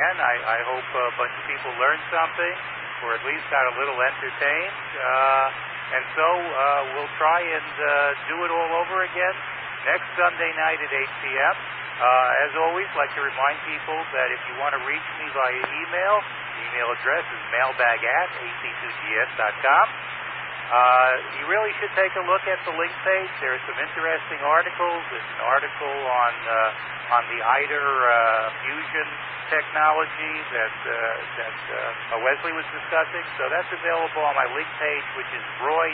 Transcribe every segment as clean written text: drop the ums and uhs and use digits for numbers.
And I hope a bunch of people learned something, or at least got a little entertained. And so we'll try and do it all over again next Sunday night at 8 p.m. As always, I'd like to remind people that if you want to reach me via email, the email address is mailbag@ac2gs.com. You really should take a look at the link page. There are some interesting articles. There's an article on the ITER fusion technology that Wesley was discussing. So that's available on my link page, which is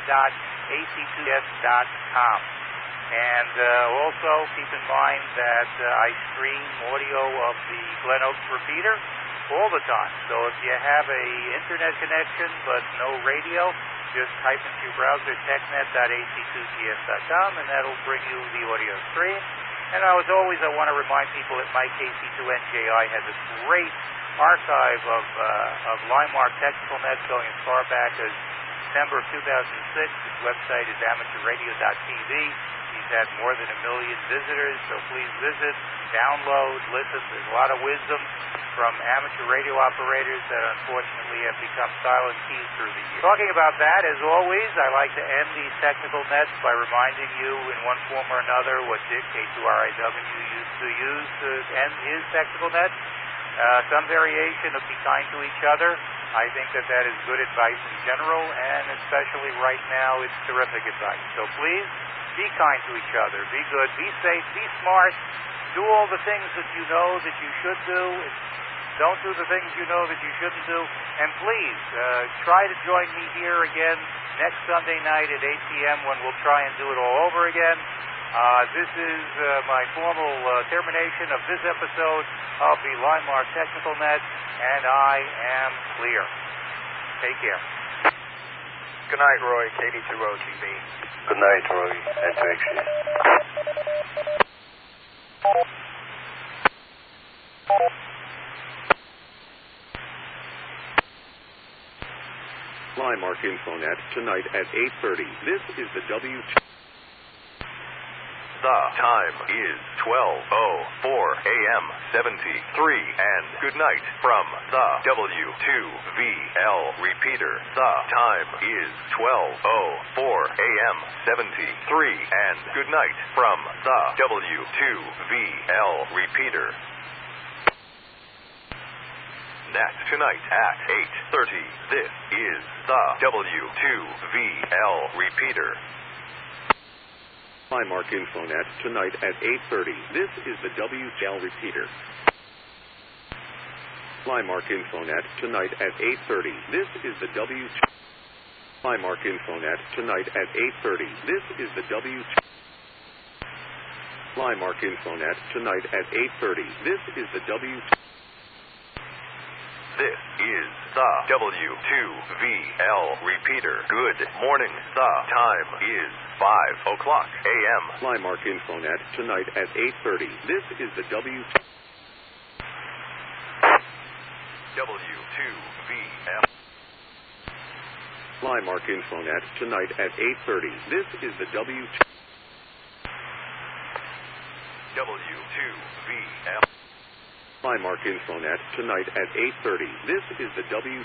roy.ac2gs.com. And also keep in mind that I stream audio of the Glen Oaks repeater all the time. So if you have a internet connection but no radio, just type into your browser technet.ac2gs.com, and that'll bring you the audio stream. And as always, I want to remind people that my KC2NJI has a great archive of Linemark technical nets going as far back as December of 2006. His website is amateurradio.tv. He's had more than 1 million visitors, so please visit, download, listen. There's a lot of wisdom from amateur radio operators that unfortunately have become silent keys through the years. Talking about that, as always, I like to end these technical nets by reminding you in one form or another what Dick K2RIW used to use to end his technical nets. Some variation of be kind to each other. I think that is good advice in general, and especially right now, it's terrific advice. So please, be kind to each other. Be good. Be safe. Be smart. Do all the things that you know that you should do. Don't do the things you know that you shouldn't do. And please, try to join me here again next Sunday night at 8 p.m. when we'll try and do it all over again. This is my formal termination of this episode of the Linemark Technical Net, and I am clear. Take care. Good night, Roy, KD2OTV. Good night, Roy, N2XG. Linemark Infonet tonight at 8:30. This is the WT. The time is 12:04 a.m. 73, and good night from the W2VL repeater. The time is 12:04 a.m. 73, and good night from the W2VL repeater. Net tonight at 8:30. This is the W2VL repeater. Linemark Infonet tonight at 8:30. This is the WTL repeater. Linemark Infonet tonight at 8:30. This is the Linemark Infonet tonight at 8:30. This is the Linemark Infonet tonight at 8:30. This is the This is the W2VL repeater. Good morning. The time is 5 o'clock a.m. Linemark Infonet tonight at 8:30. This is the W2VL. Linemark Infonet tonight at 8:30. This is the W2VL. Linemark Infonet tonight at 8:30. This is the W2.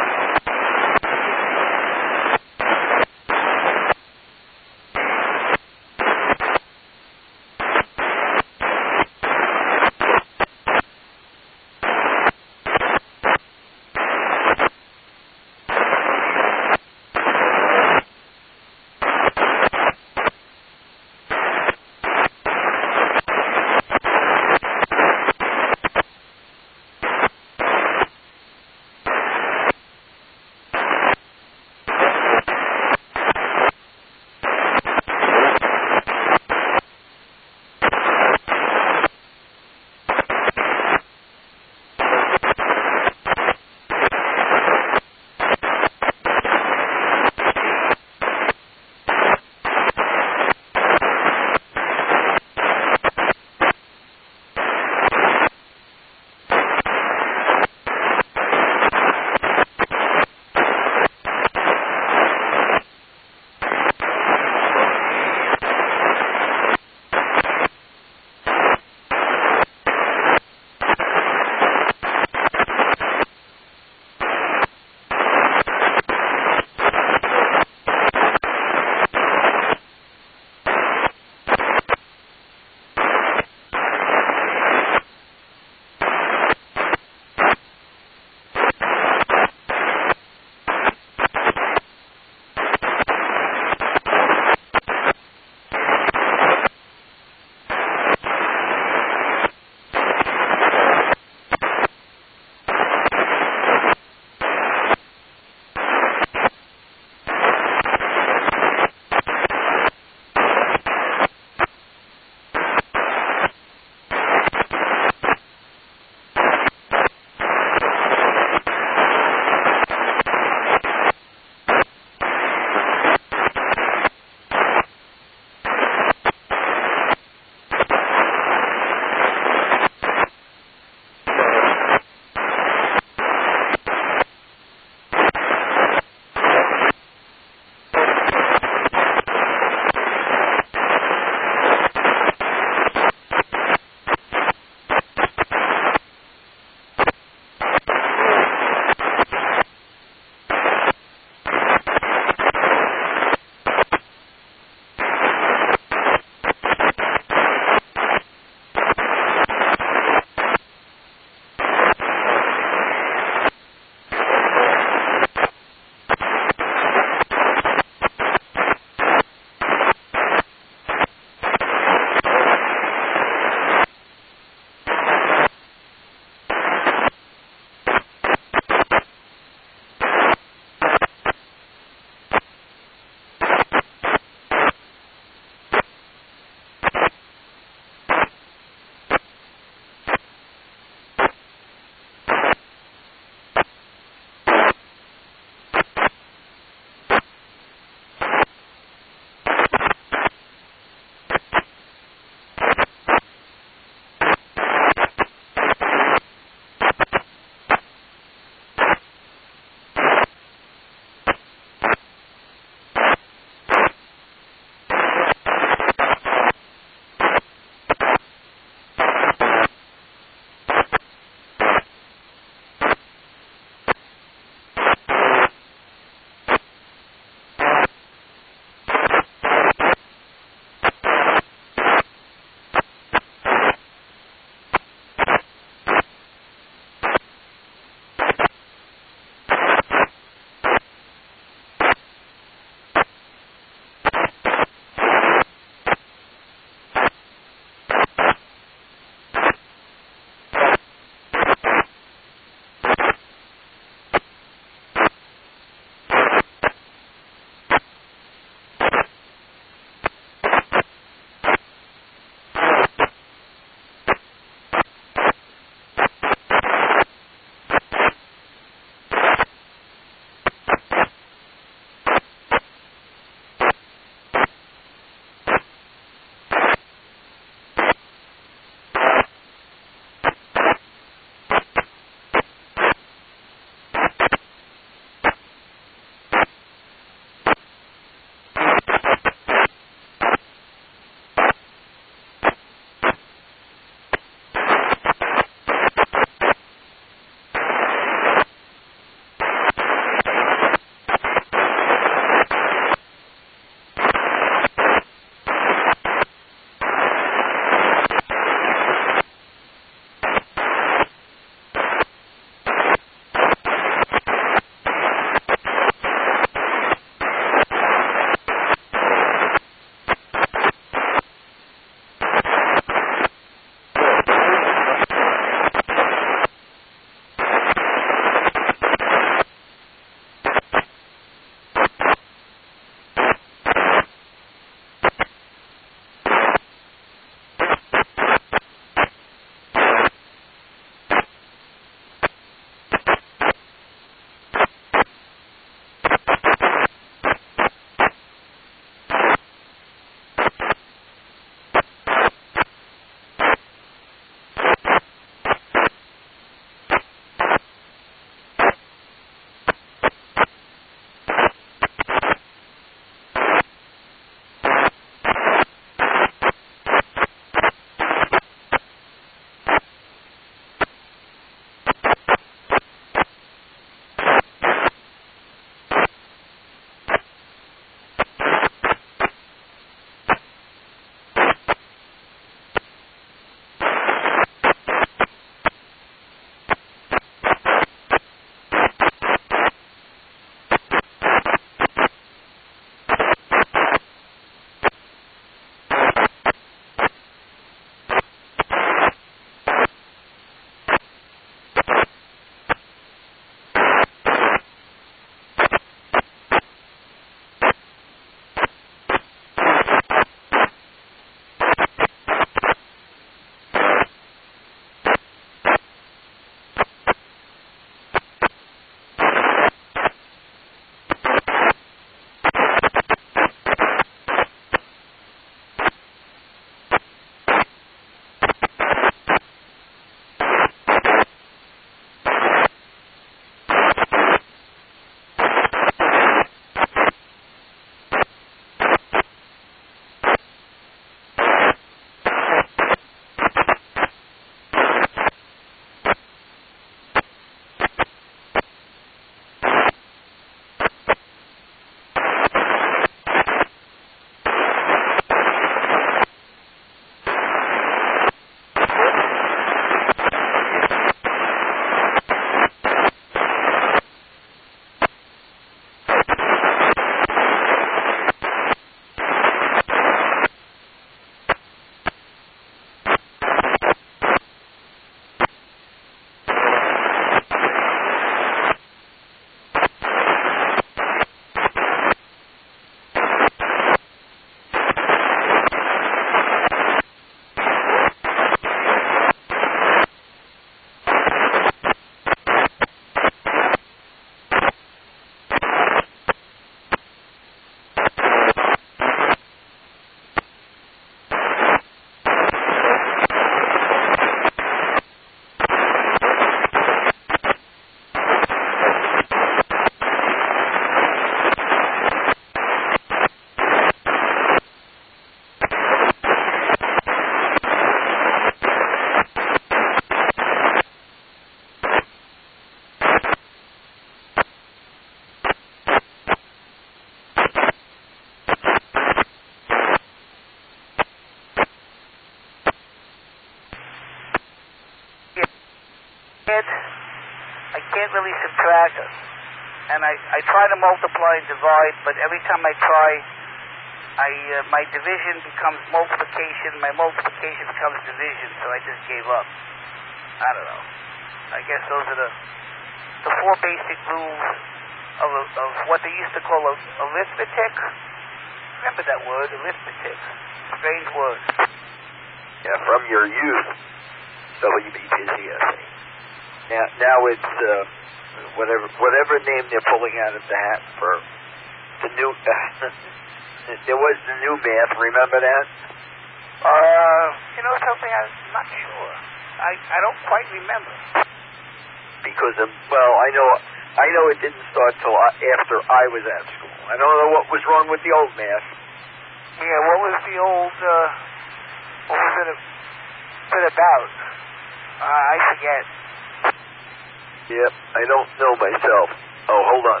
I can't really subtract it. And I try to multiply and divide, but every time I try, my division becomes multiplication, my multiplication becomes division, so I just gave up. I don't know. I guess those are the four basic rules of what they used to call arithmetic. Remember that word, arithmetic. Strange word. Yeah, from your youth, WBTCSA. Now it's whatever name they're pulling out of the hat for the new. There was the new math. Remember that? You know something? I'm not sure. I don't quite remember. Because I know it didn't start till after I was at school. I don't know what was wrong with the old math. Yeah, what was the old? What was it about? I forget. Yep, I don't know myself. Oh, hold on.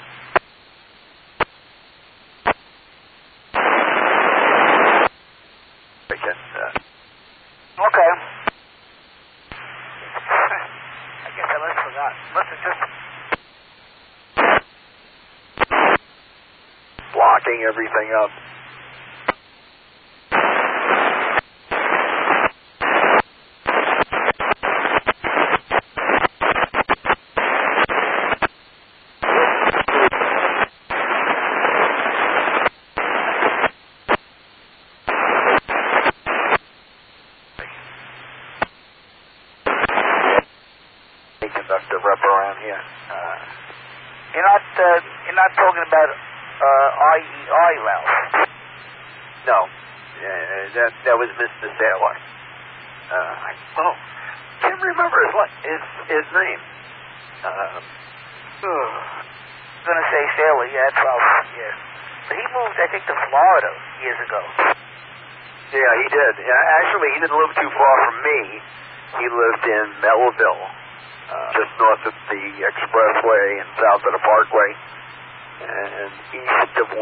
Okay. I guess I must have forgot. Must have just blocking everything up. You're not talking about IEI, Ralph. No, that was Mr. Sailor. Can't remember his name. Gonna say Sailor, yeah, that's Ralph. Yeah, but he moved, I think, to Florida years ago. Yeah, he did. Actually, he didn't live too far from me. He lived in Melville. Just north of the expressway and south of the parkway, and east of 110.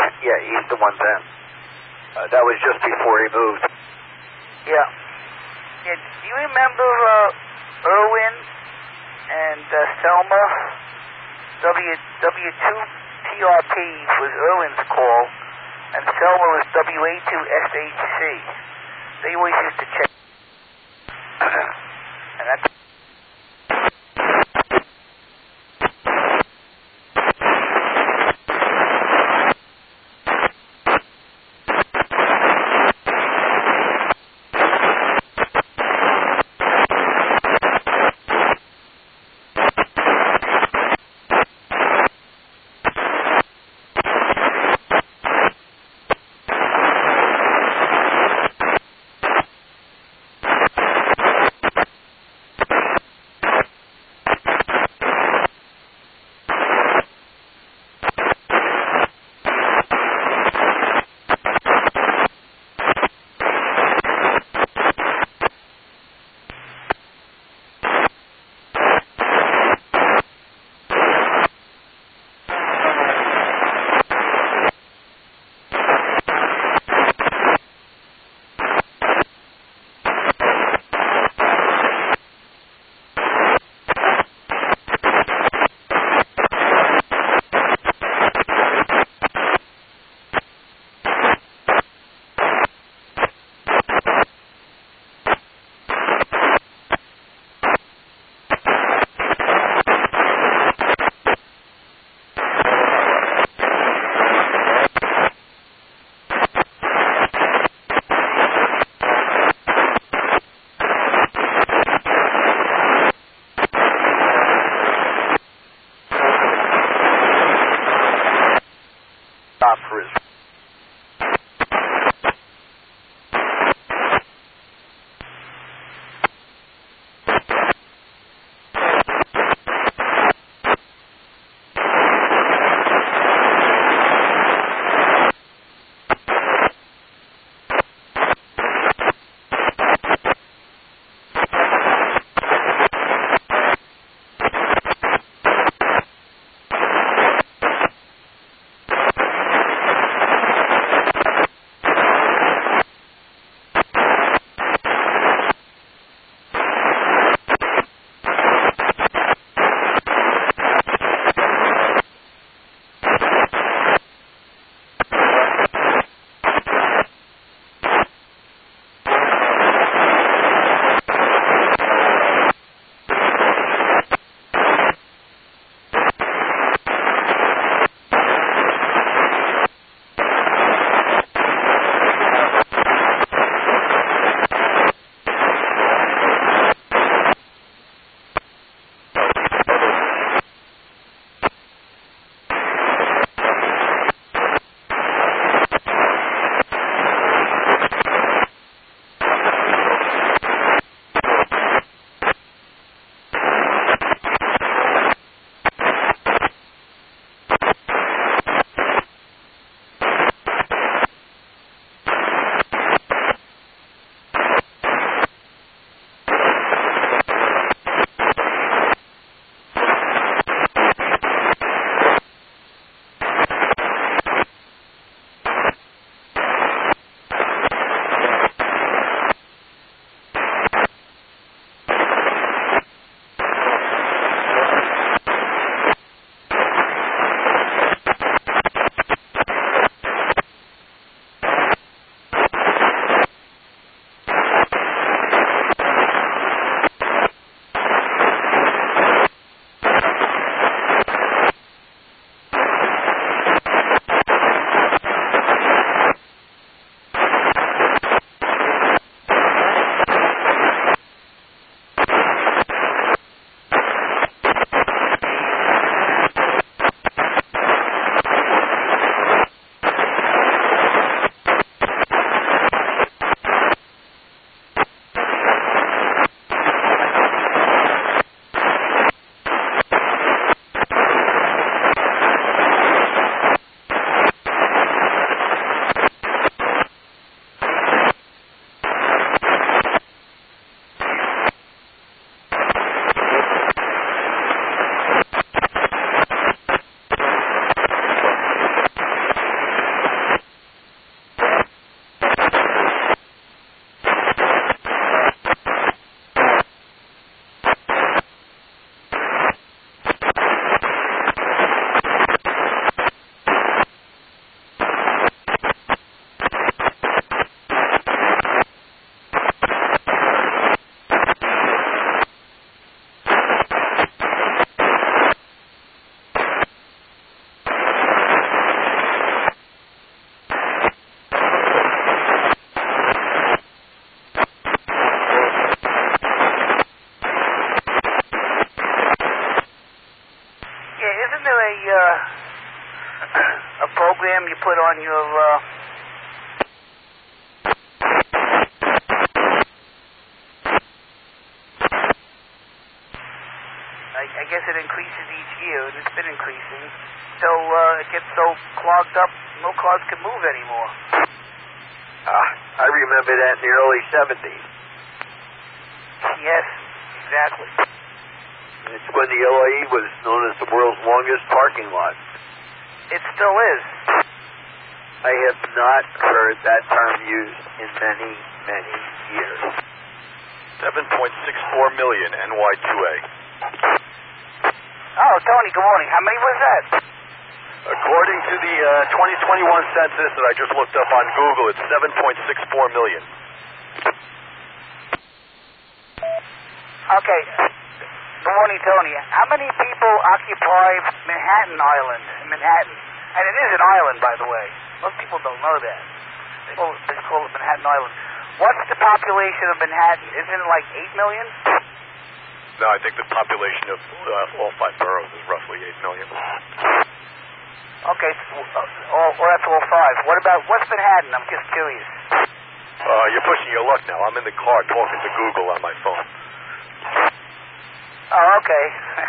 That was just before he moved. Yeah. Do you remember Irwin and Selma? W2TRP was Irwin's call, and Selma was WA2SHC. They always used to check. And that's them you put on your... I guess it increases each year, and it's been increasing. So it gets so clogged up, no cars can move anymore. I remember that in the early 70s. Yes, exactly. It's when the LAE was known as the world's longest parking lot. It still is. I have not heard that term used in many, many years. 7.64 million NY2A. Oh, Tony, good morning. How many was that? According to the 2021 census that I just looked up on Google, it's 7.64 million. Okay. Good morning, Tony. How many people occupy Manhattan Island in Manhattan? And it is an island, by the way. Most people don't know that. They call it Manhattan Island. What's the population of Manhattan? Isn't it like 8 million? No, I think the population of all 5 boroughs is roughly 8 million. Okay, that's all 5. What's Manhattan? I'm just curious. You're pushing your luck now. I'm in the car talking to Google on my phone. Oh, okay.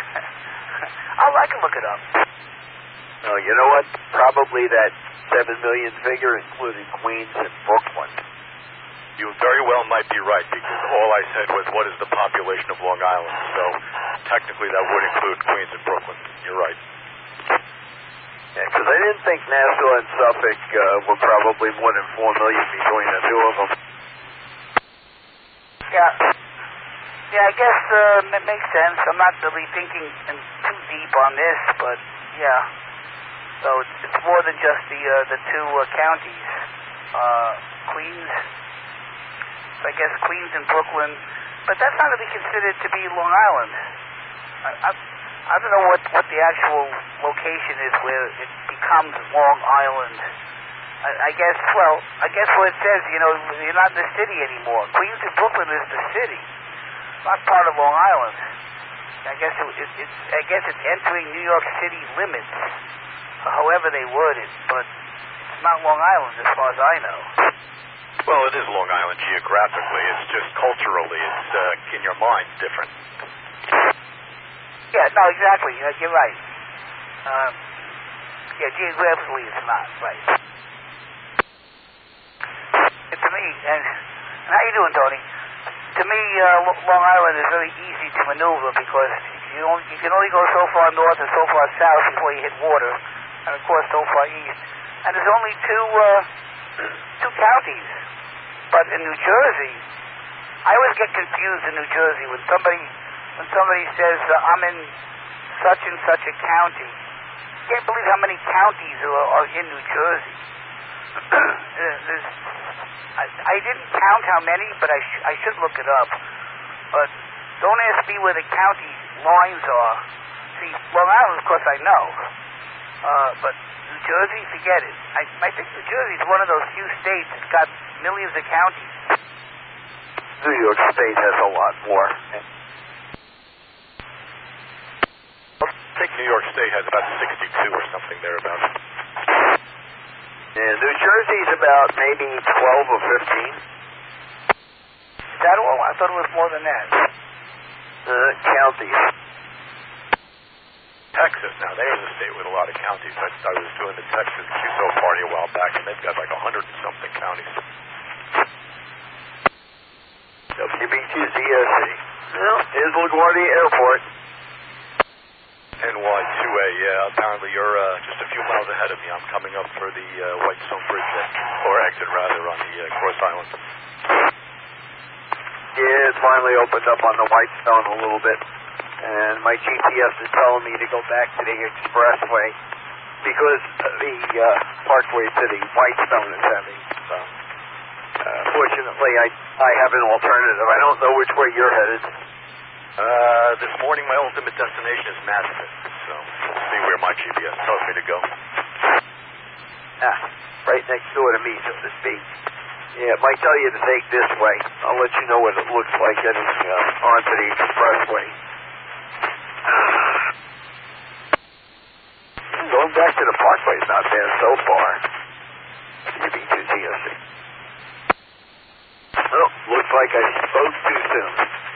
I can look it up. Oh, you know what? Probably that 7 million figure included Queens and Brooklyn. You very well might be right, because all I said was, what is the population of Long Island? So, technically, that would include Queens and Brooklyn. You're right. Yeah, because I didn't think Nassau and Suffolk were probably more than 4 million between the two of them. Yeah, I guess it makes sense. I'm not really thinking too deep on this, but, yeah. So, it's more than just the two counties. Queens... I guess Queens and Brooklyn, but that's not really considered to be Long Island. I don't know what the actual location is where it becomes Long Island. I guess what it says, you're not in the city anymore. Queens and Brooklyn is the city, not part of Long Island. I guess it's entering New York City limits, however they word it, but it's not Long Island as far as I know. Well, it is Long Island geographically. It's just culturally, it's in your mind different. Yeah, no, exactly. You're right. Geographically it's not, right. To me, and how you doing, Tony? To me, Long Island is very easy to maneuver because you can only go so far north and so far south before you hit water, and of course so far east. And there's only two counties. But in New Jersey, I always get confused in New Jersey when somebody says I'm in such and such a county. I can't believe how many counties are in New Jersey. I didn't count how many, but I should look it up. But don't ask me where the county lines are. See, Long Island, of course, I know. But New Jersey, forget it. I think New Jersey is one of those few states that's got millions of counties. New York State has a lot more. I think New York State has about 62 or something thereabouts. And New Jersey's about maybe 12 or 15. Is that all? I thought it was more than that. Counties. Texas, now there's a state with a lot of counties. I was doing the Texas QSO party a while back, and they've got like 100 and something counties. WBTZSC. Well, here's LaGuardia Airport. NY2A, yeah. Apparently you're just a few miles ahead of me. I'm coming up for the Whitestone Bridge or exit rather, on the Cross Island. Yeah, it finally opened up on the Whitestone a little bit. And my GPS is telling me to go back to the expressway because the Parkway to the Whitestone is heavy. So, fortunately, I have an alternative. I don't know which way you're headed. This morning my ultimate destination is Madison, so we'll see where my GPS tells me to go. Right next door to me, so to speak. Yeah, it might tell you to take this way. I'll let you know what it looks like getting onto the expressway. Don't back to the Parkway is not bad so far. CB2TSC. Well, looks like I spoke too soon.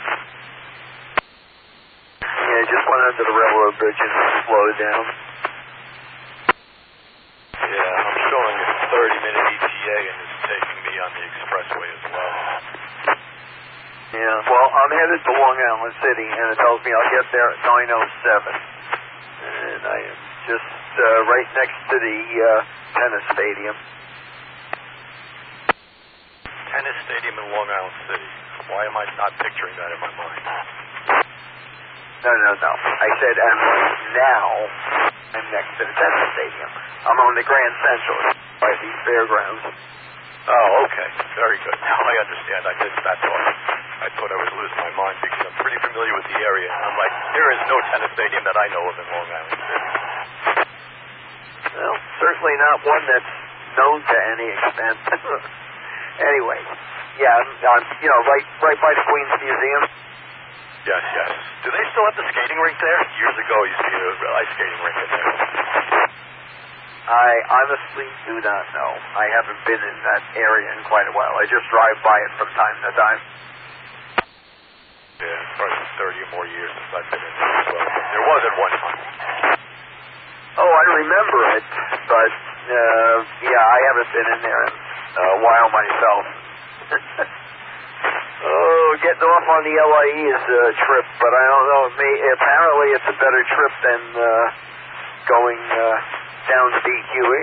Yeah, just went under the railroad bridge and slowed down. Yeah, I'm showing a 30-minute ETA and it's taking me on the expressway as well. Yeah, well, I'm headed to Long Island City, and it tells me I'll get there at 9:07. And I am just right next to the tennis stadium. Tennis stadium in Long Island City. Why am I not picturing that in my mind? No. I said now I'm next to the tennis stadium. I'm on the Grand Central by the fairgrounds. Oh, okay. Very good. Now I understand. I thought I was losing my mind because I'm pretty familiar with the area. And I'm like, there is no tennis stadium that I know of in Long Island City. Well, certainly not one that's known to any extent. Anyway, yeah, I'm right by the Queen's Museum. Yes. Do they still have the skating rink there? Years ago, I used to be an ice skating rink in there. I honestly do not know. I haven't been in that area in quite a while. I just drive by it from time to time. Yeah, it's probably 30 or more years since I've been in there as well. There was at one time. Oh, I remember it, but yeah, I haven't been in there in a while myself. Oh, getting off on the LIE is a trip, but I don't know. Apparently, it's a better trip than going down to BQE.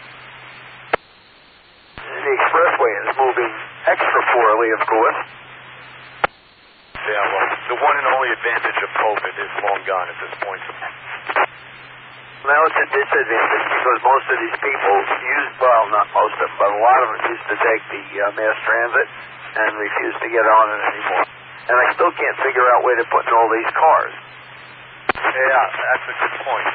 The expressway is moving extra poorly, of course. Yeah, well, the one and only advantage of COVID is long gone at this point. Now it's a disadvantage because most of these people not most of them, but a lot of them used to take the mass transit and refuse to get on it anymore. And I still can't figure out where they're putting all these cars. Yeah, that's a good point.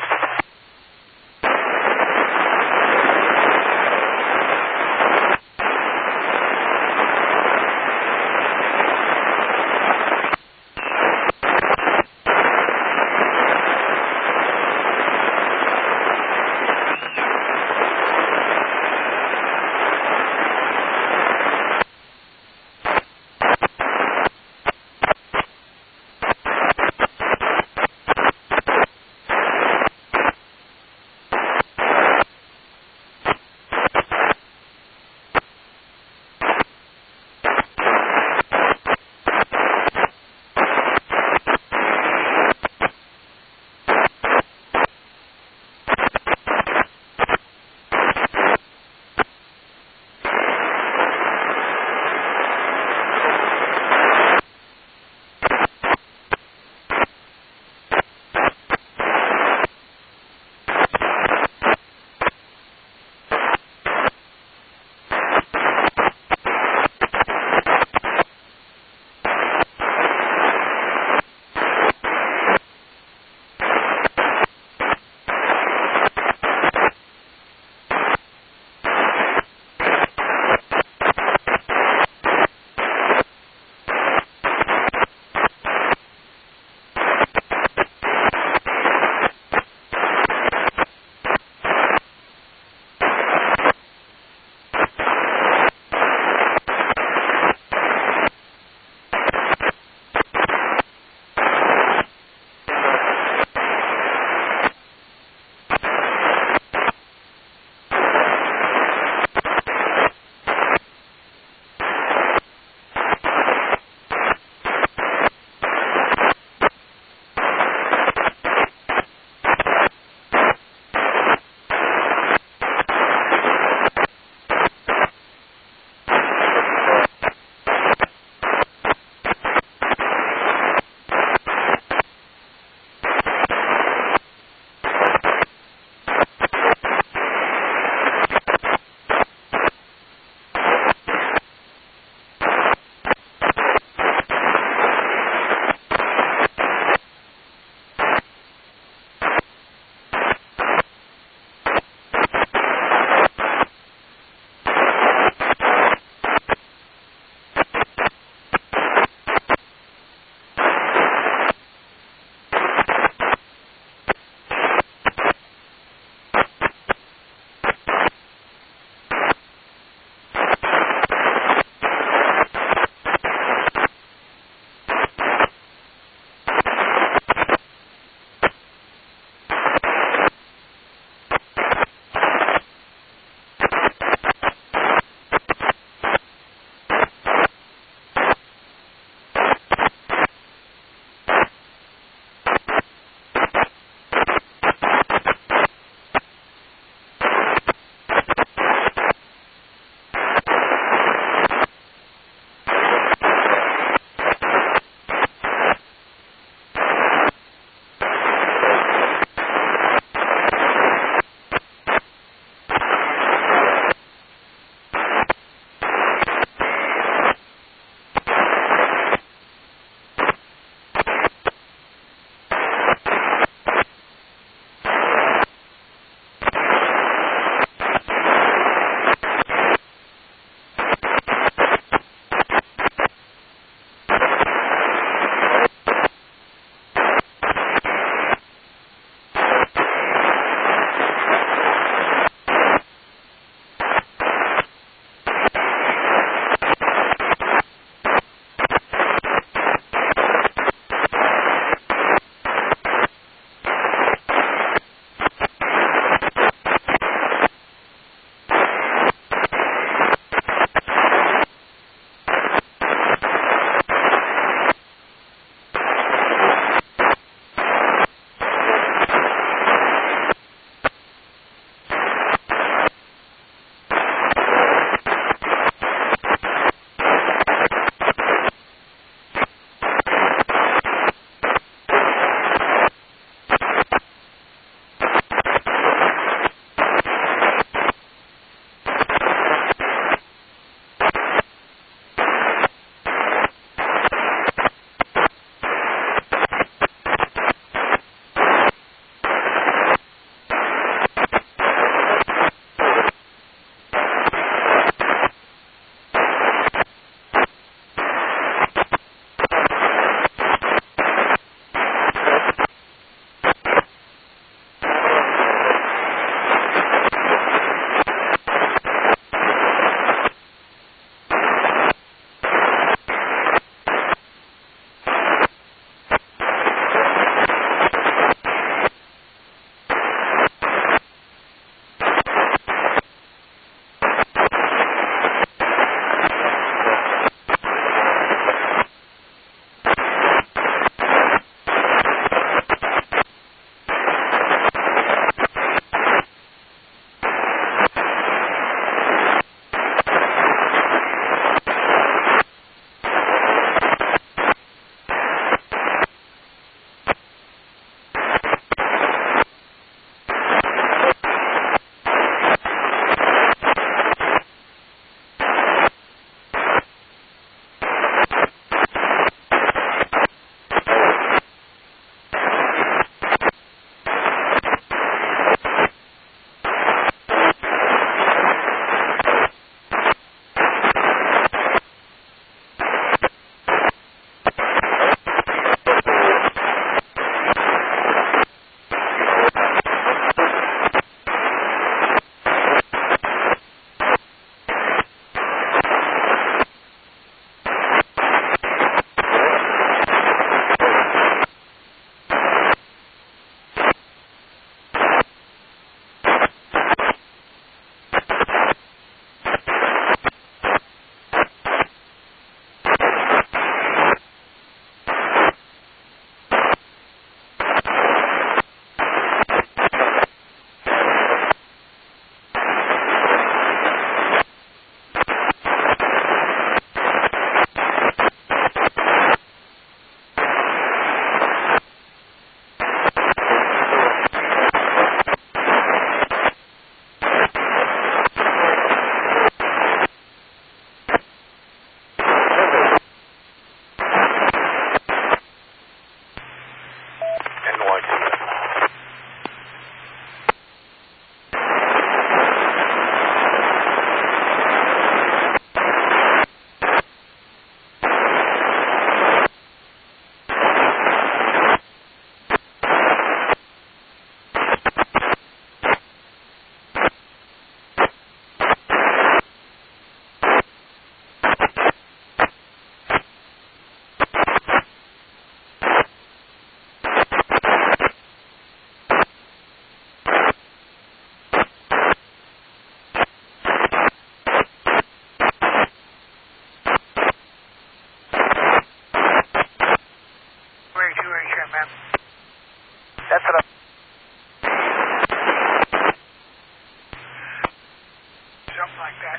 something like that.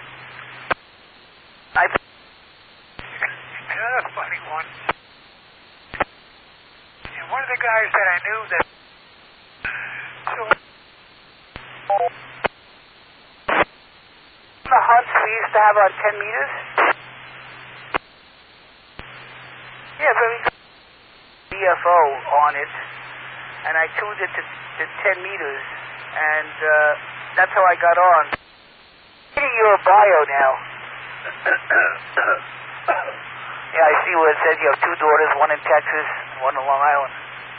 Another funny one. And one of the guys that I knew that the hunts we used to have on 10 meters? Yeah, very good. BFO on it, and I tuned it to 10 meters, and that's how I got on. Reading your bio now. Yeah, I see where it says you have 2 daughters, one in Texas, one in Long Island.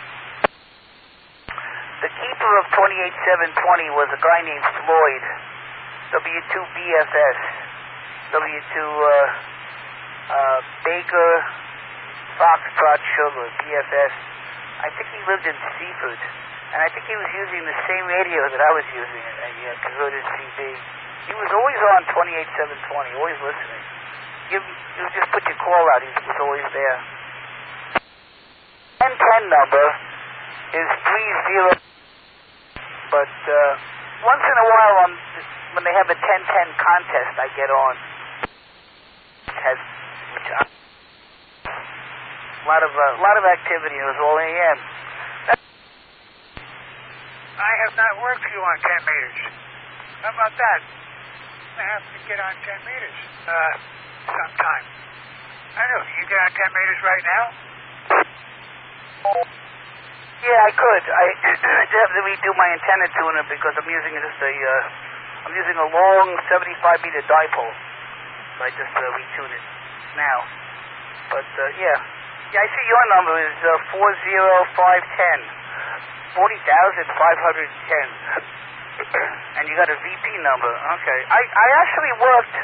The keeper of 28720 was a guy named Floyd, W2BFS, W2 Baker Foxtrot Sugar, BFS. I think he lived in Seaford, and I think he was using the same radio that I was using, a converted CB. He was always on 28720, always listening. You just put your call out, he was always there. 1010 number is 30, but once in a while when they have a 1010 contest, I get on. A lot of activity. It was all AM. I have not worked for you on 10 meters. How about that? I have to get on 10 meters sometime. I know. You get on 10 meters right now? Yeah, I could. I just have to redo my antenna tuner because I'm using I'm using a long 75-meter dipole. So I just retune it now. But yeah, I see your number is 40510, 40,510, and you got a VP number. Okay, I actually worked.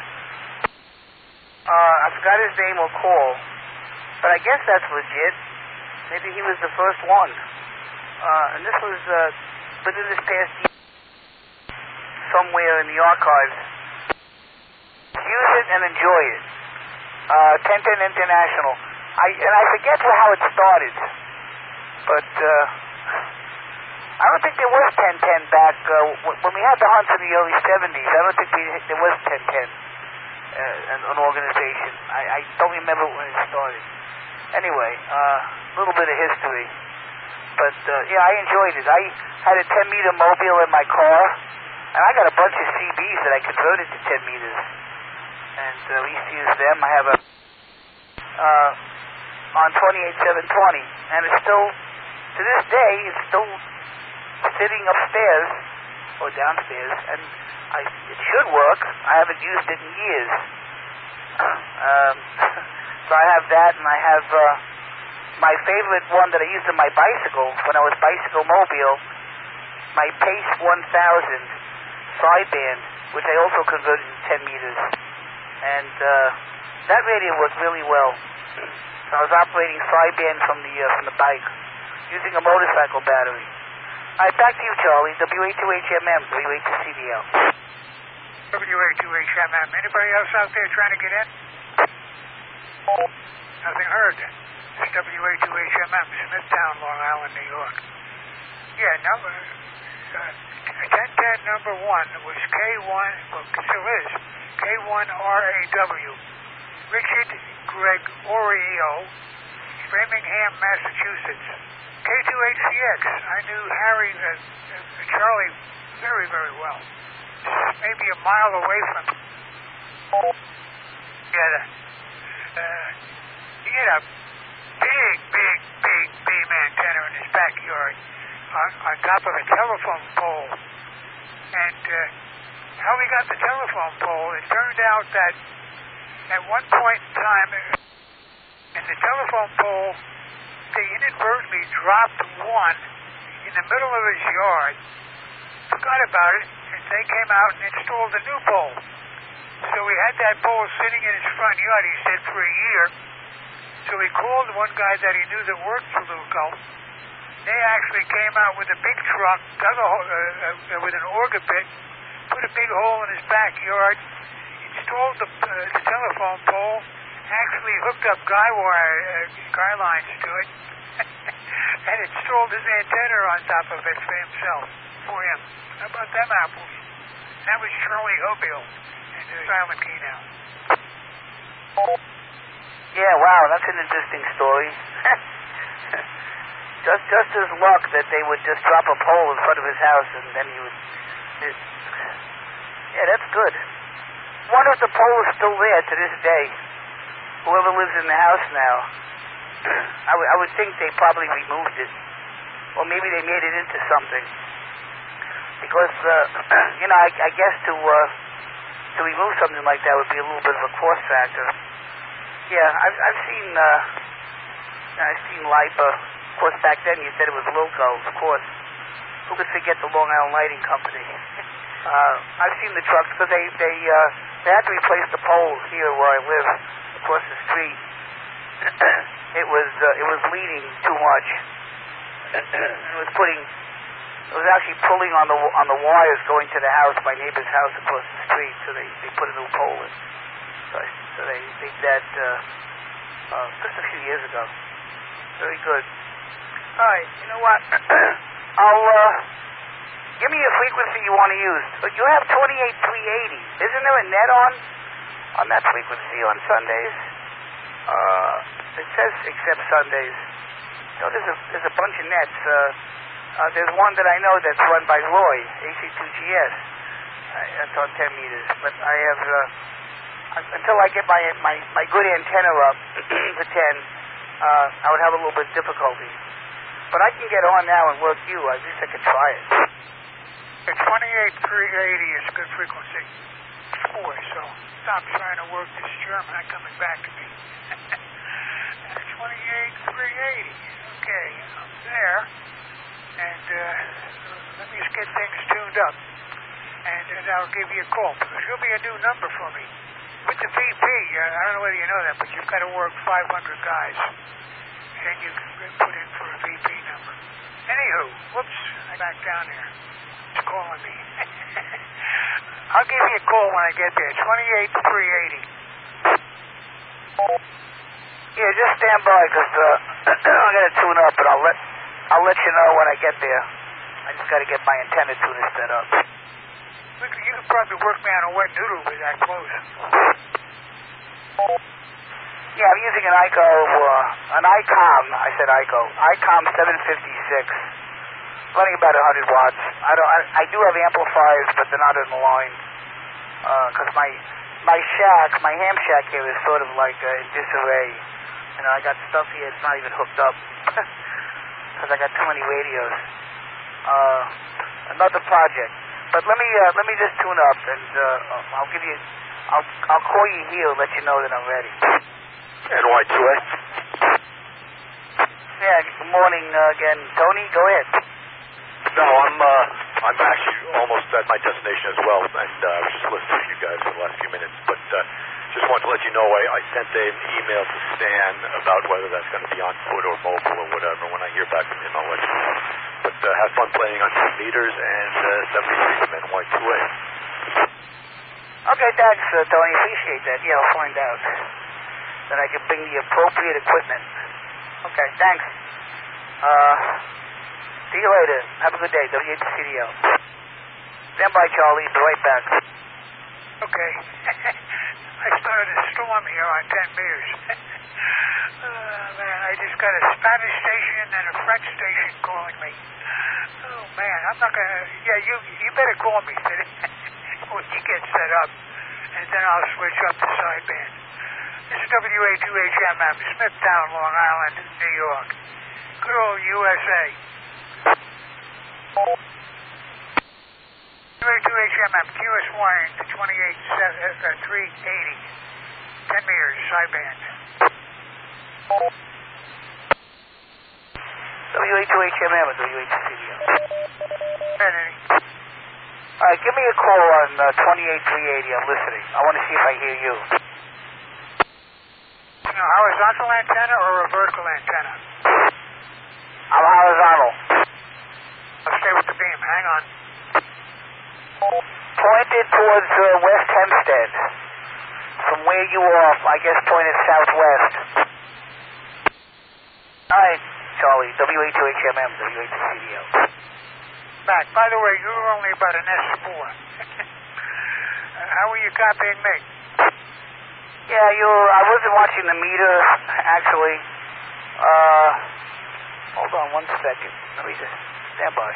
I forgot his name or call, but I guess that's legit. Maybe he was the first one. And this was within this past year, somewhere in the archives. Use it and enjoy it. 1010 International. I forget how it started, but I don't think there was 1010 back when we had the hunts in the early 70s. I don't think there was 1010 an organization. I don't remember when it started. Anyway, a little bit of history. But yeah, I enjoyed it. I had a 10-meter mobile in my car, and I got a bunch of CBs that I converted to 10 meters. And we used to use them. I have a on 28720, and it's still, to this day, it's still sitting upstairs or downstairs, and it should work. I haven't used it in years. So I have that, and I have my favorite one that I used on my bicycle when I was bicycle mobile, my Pace 1000 sideband, which I also converted to 10 meters. And that radio worked really well. So I was operating sideband from the bike, using a motorcycle battery. All right, back to you, Charlie. WA2HMM, WA2CDL. WA2HMM. Anybody else out there trying to get in? Nothing heard. It's WA2HMM, Smithtown, Long Island, New York. Yeah, number 1010 number 1 was K1, well, still is, K1RAW. Richard Gregorio, Framingham, Massachusetts. K2HCX, I knew Harry, Charlie very, very well. Maybe a mile away from him. He had a big beam antenna in his backyard on top of a telephone pole. And how we got the telephone pole, it turned out that at one point in time, in the telephone pole, they inadvertently dropped one in the middle of his yard, forgot about it, and they came out and installed a new pole. So we had that pole sitting in his front yard, he said, for a year. So he called one guy that he knew that worked for Luco. They actually came out with a big truck, dug a hole with an auger bit, put a big hole in his backyard, installed the telephone pole, actually hooked up guy lines to it, and installed his antenna on top of it for him. How about them apples? That was Charlie Hobile. Silent key now. Yeah, wow, that's an interesting story. just his luck that they would just drop a pole in front of his house and then he would... Yeah, that's good. Wonder if the pole is still there to this day. Whoever lives in the house now. I would think they probably removed it. Or maybe they made it into something. Because, I guess to remove something like that would be a little bit of a cost factor. Yeah, I've seen LIPA. Of course, back then you said it was Loco, of course. Who could forget the Long Island Lighting Company? I've seen the trucks because they had to replace the poles here where I live across the street. It was leaning too much. It was actually pulling on the wires going to the house, my neighbor's house across the street. So they put a new pole in. So they did that just a few years ago. Very good. All right, you know what? Give me a frequency you want to use. You have 28380. Isn't there a net on that frequency on Sundays? It says except Sundays. No, there's a bunch of nets. There's one that I know that's run by Roy, AC2GS. That's on 10 meters. But I have until I get my good antenna up to 10, I would have a little bit of difficulty. But I can get on now and work you. At least I could try it. 28380 is a good frequency. Boy, so stop trying to work this German. Not coming back to me. 28380. Okay, I'm there. And let me just get things tuned up. And then I'll give you a call. Because there'll be a new number for me. With the VP, I don't know whether you know that, but you've got to work 500 guys. And you can put in for a VP number. Anywho, whoops, I'm back down here. It's calling me. I'll give you a call when I get there. 28380. Yeah, just stand by because I'm going to tune up, and I'll let you know when I get there. I just got to get my antenna tuner set up. You could probably work me on a wet noodle with that close. Yeah, I'm using an ICOM. I said ICOM 756. Running about 100 watts. I do have amplifiers, but they're not in the line. Because my ham shack here is sort of like in disarray. You know, I got stuff here that's not even hooked up. Because I got too many radios. Another project. But let me just tune up, and I'll call you here and let you know that I'm ready. NY2A. Yeah. Good morning again, Tony. Go ahead. No, I'm actually almost at my destination as well, and I was just listening to you guys for the last few minutes. But just wanted to let you know I sent an email to Stan about whether that's going to be on foot or mobile or whatever. When I hear back from him, I'll let you know. But have fun playing on 2 meters and 73 from NY2A. Okay, thanks, Tony. Appreciate that. Yeah, I'll find out. Then I can bring the appropriate equipment. Okay, thanks. See you later. Have a good day. WHCDO. Stand by, Charlie. Be right back. Okay. I started a storm here on 10 meters. Man, I just got a Spanish station and a French station calling me. Oh, man, I'm not going to... Yeah, you better call me when you get set up, and then I'll switch up to sideband. This is WA2HMM, Smithtown, Long Island, New York. Good old USA. WA2HMM, QS wiring to 380. 10 meters, sideband. WA2HMM or WHCDO? Ready. All right, give me a call on 28380. I'm listening. I want to see if I hear you. No, horizontal antenna or a vertical antenna? I'm horizontal. I'll stay with the beam. Hang on. Pointed towards West Hempstead. From where you are, I guess pointed southwest. All right, Charlie. WA2HMM, WA2CDO. Back. By the way, you were only about an S4. How were you copying me? Yeah, I wasn't watching the meter, actually. Hold on 1 second. Let me just stand by.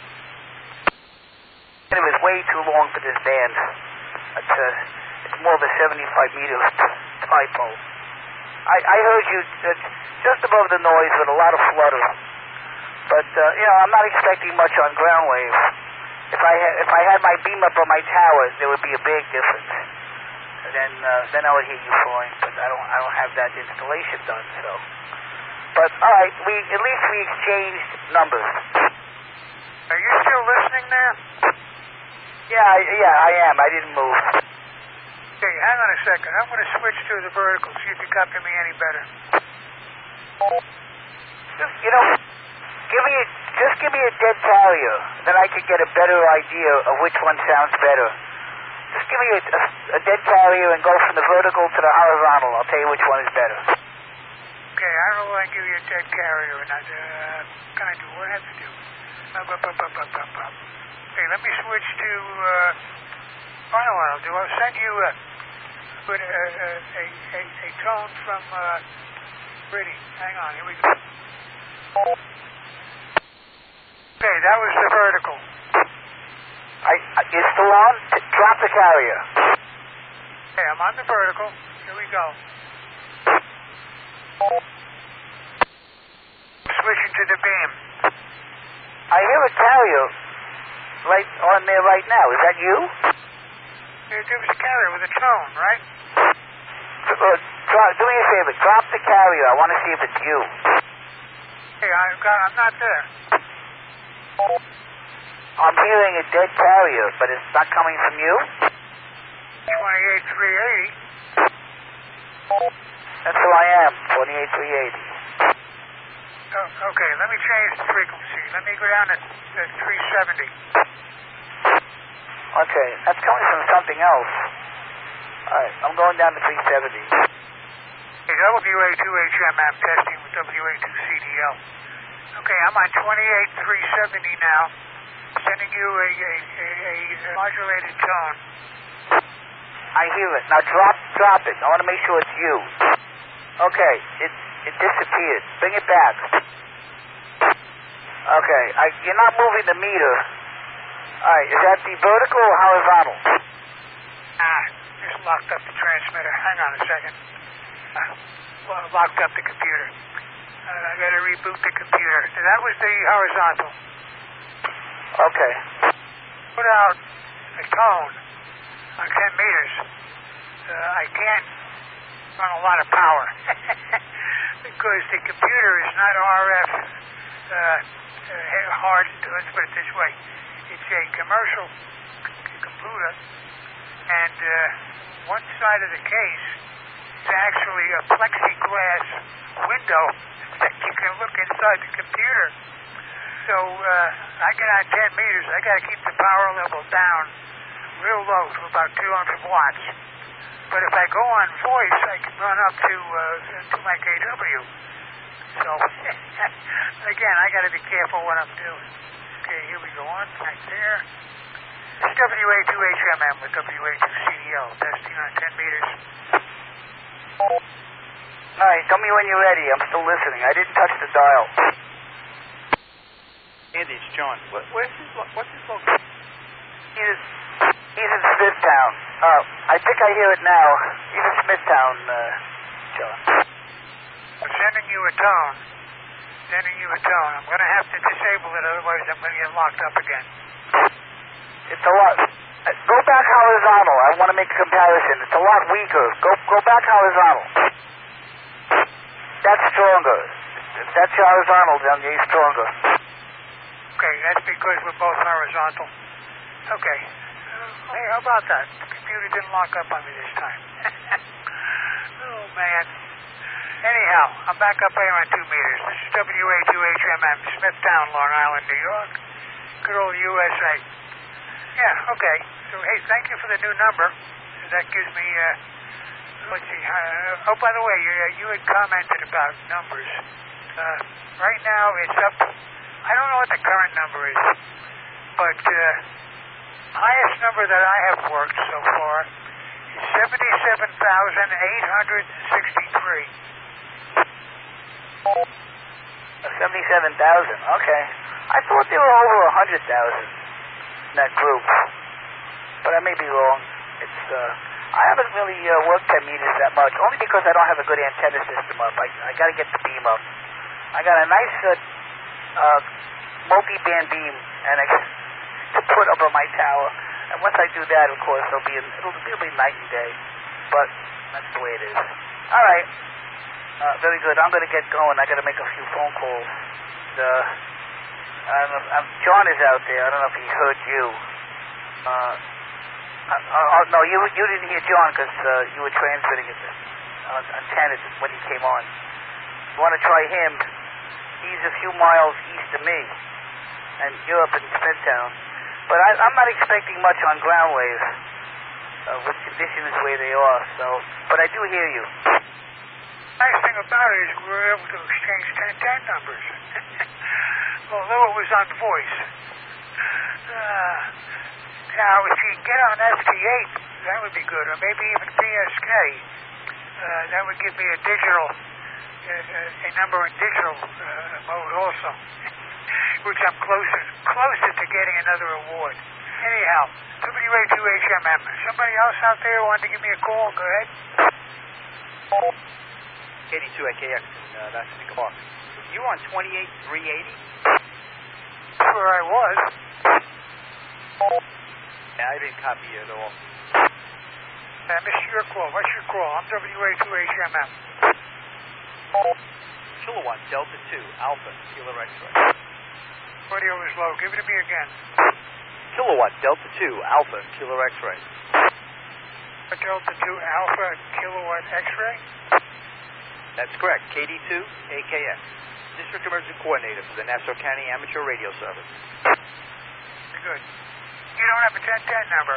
It was way too long for this band. It's more of a 75-meter typo. I heard you just above the noise with a lot of flutter. But, I'm not expecting much on ground wave. If I had my beam up on my tower, there would be a big difference. Then I would hear you fine, but I don't have that installation done, so. But all right, at least we exchanged numbers. Are you still listening there? Yeah, I am. I didn't move. Okay, hang on a second. I'm going to switch to the vertical, see if you copy me any better. Just give me a dead carrier, then I can get a better idea of which one sounds better. Just give me a dead carrier and go from the vertical to the horizontal. I'll tell you which one is better. Okay, I don't want to give you a dead carrier. What can I do? What do I have to do? Okay, let me switch to... I know what I'll do. I'll send you a tone from Pretty. Hang on, here we go. Okay, that was the vertical. It's still on? Drop the carrier. Okay, I'm on the vertical. Here we go. Switching to the beam. I hear a carrier right on there right now. Is that you? There was a carrier with a tone, right? Do me a favor. Drop the carrier. I want to see if it's you. Hey, I'm not there. I'm hearing a dead carrier, but it's not coming from you? 28380. That's who I am, 28380. Okay, let me change the frequency. Let me go down to 370. Okay, that's coming from something else. Alright, I'm going down to 370. Hey, WA2HMM testing with WA2CDL. Okay, I'm on 28370 now. Sending you a modulated tone. I hear it. Now drop it. I want to make sure it's you. Okay, it disappeared. Bring it back. Okay, you're not moving the meter. Alright, is that the vertical or horizontal? Just locked up the transmitter. Hang on a second. Locked up the computer. I gotta reboot the computer. That was the horizontal. Okay. Put out a tone on 10 meters. I can't run a lot of power because the computer is not RF hard. Let's put it this way. It's a commercial computer, and one side of the case is actually a plexiglass window that you can look inside the computer. So I get on 10 meters. I got to keep the power level down real low to about 200 watts. But if I go on voice, I can run up to my KW. So again, I got to be careful what I'm doing. Okay, here we go on right there. It's WA2HMM with WA2CDL testing on 10 meters. All right, tell me when you're ready. I'm still listening. I didn't touch the dial. Andy, it's John. What's his location? He's in Smithtown. I think I hear it now. He's in Smithtown, John. I'm sending you a tone. I'm going to have to disable it, otherwise I'm going to get locked up again. It's a lot. Go back horizontal. I want to make a comparison. It's a lot weaker. Go back horizontal. That's stronger. If that's horizontal, then you're stronger. Okay, that's because we're both horizontal. Okay. Hey, how about that? The computer didn't lock up on me this time. Oh, man. Anyhow, I'm back up here on 2 meters. This is WA2HMM, Smithtown, Long Island, New York. Good old USA. Yeah, okay. So, hey, thank you for the new number. That gives me, let's see. Oh, by the way, you had commented about numbers. Right now, it's up. I don't know what the current number is, but highest number that I have worked so far is 77,863. 77,000. Okay. I thought there were over 100,000 in that group, but I may be wrong. It's I haven't really worked 10 meters that much, only because I don't have a good antenna system up. I got to get the beam up. I got a nice multi-band beam and to put up on my tower. And once I do that, of course, it'll be night and day. But that's the way it is. All right. Very good. I'm going to get going. I got to make a few phone calls. John is out there. I don't know if he heard you. No, you didn't hear John because you were transmitting it on antennas when he came on. You want to try him? He's a few miles east of me, and you're up in Smithtown. But I'm not expecting much on ground waves with conditions the way they are. But I do hear you. Nice thing about it is we were able to exchange 1010 numbers, although it was on voice. Now, if you can get on FT8, that would be good, or maybe even PSK. That would give me a digital, a number in digital mode also, which I'm closer to getting another award. Anyhow, WA2HMM. Somebody else out there wanted to give me a call? Go ahead. 82 at KX in Vassar Park. You were on 28,380? That's where I was. Yeah, I didn't copy you at all. I missed your call. What's your call? I'm WA2HMM. Kilowatt Delta 2 Alpha Kilo X-ray. Audio is low. Give it to me again. Kilowatt Delta 2 Alpha Kilo X-ray. Delta 2 Alpha Kilowatt X-ray? That's correct. KD2 AKX. District Emergency Coordinator for the Nassau County Amateur Radio Service. Good. You don't have a 1010 number.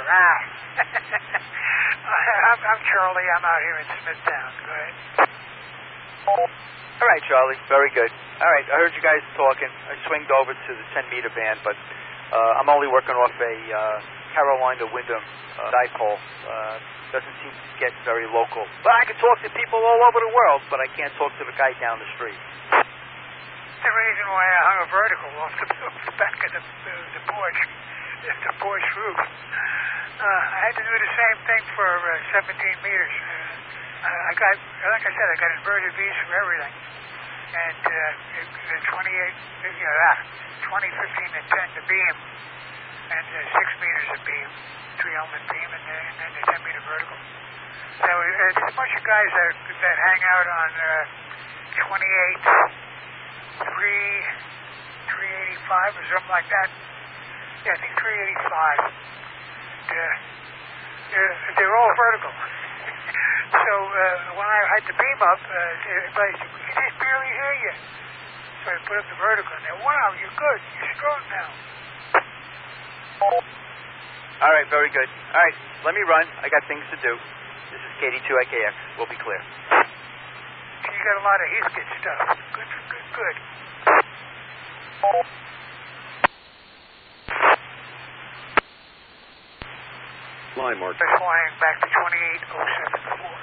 I'm Charlie. I'm out here in Smithtown. Go ahead. All right, Charlie. Very good. All right, I heard you guys talking. I swinged over to the 10-meter band, but I'm only working off a Carolina Wyndham dipole. Doesn't seem to get very local. But I can talk to people all over the world, but I can't talk to the guy down the street. That's the reason why I hung a vertical off the back of the porch. The porch roof. I had to do the same thing for 17 meters. I got inverted V's for everything. And the 20, 15, and 10 the beam, and 6 meters of beam, 3-element beam, and then the 10-meter vertical. So it's a bunch of guys that hang out on 385 or something like that. Yeah, I think 385. They're all vertical. So when I had the beam up, everybody said, we can just barely hear you. So I put up the vertical, and they, wow, you're good. You're strong now. All right, very good. All right, let me run. I got things to do. This is KD2AKX. We'll be clear. You got a lot of Heathkit stuff. Good. Line mark. Flying back to 28074.